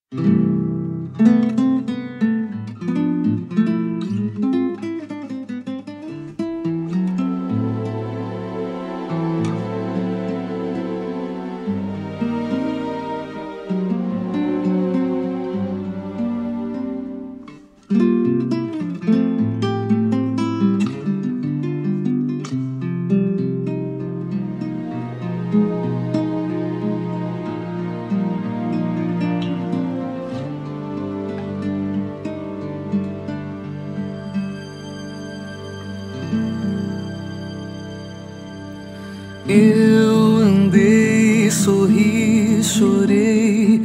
Eu andei, sorri, chorei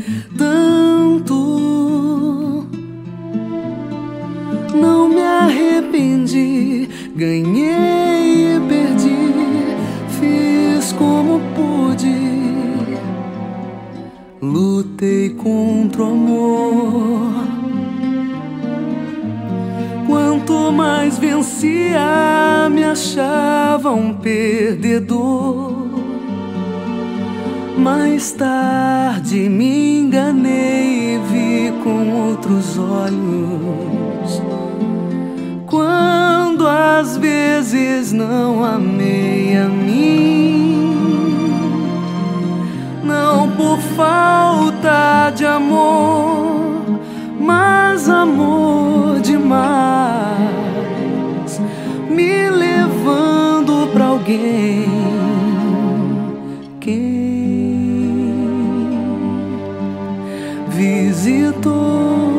tanto. Não me arrependi, ganhei e perdi, fiz como pude. Lutei contra o amor. Quanto mais vencia, me achava um perdedor. Mais tarde me enganei e vi com outros olhos. Quando às vezes não amei a mim, não por falta de amor, mas amor demais, me levando pra alguém. Quem visitou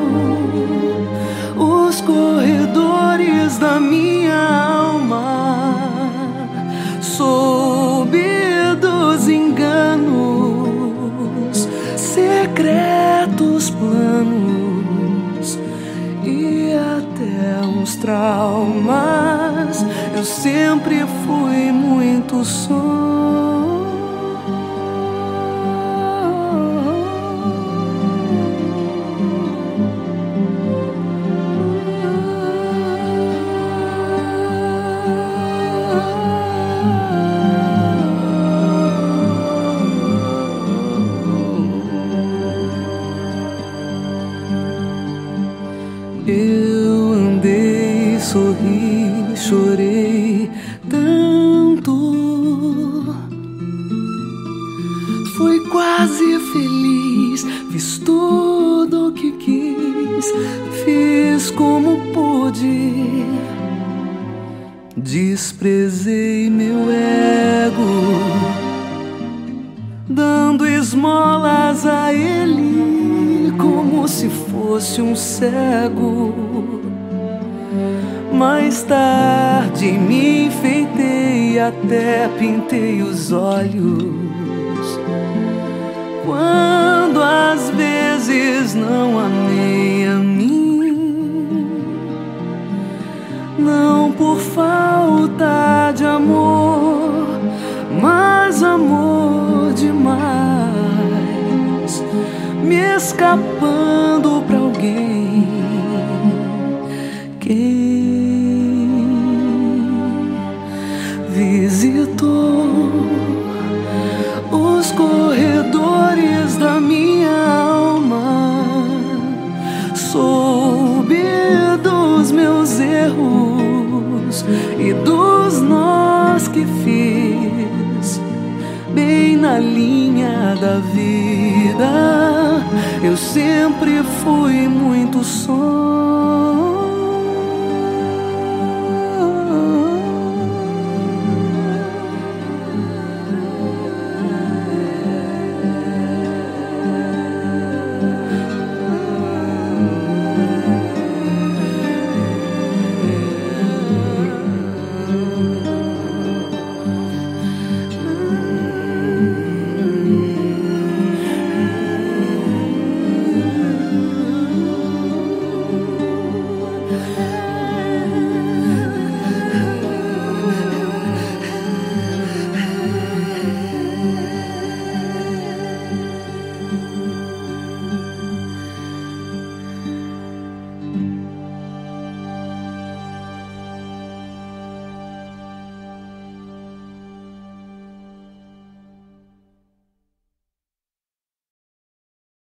os corredores da minha alma, soube dos enganos, secretos planos e até uns traumas. Eu sempre fui muito só. Eu andei, sorri, chorei tanto. Fui quase feliz, fiz tudo o que quis, fiz como pude. Desprezei meu ego, dando esmolas a ele como se fosse um cego. Mais tarde me enfeitei, até pintei os olhos. Quando às vezes não amei a mim, não por falta de amor, mas amor demais, me escapando pra alguém. Quem visitou os corredores da minha alma, soube dos meus erros e dos nós que fiz, bem na linha da vida. Eu sempre fui muito só.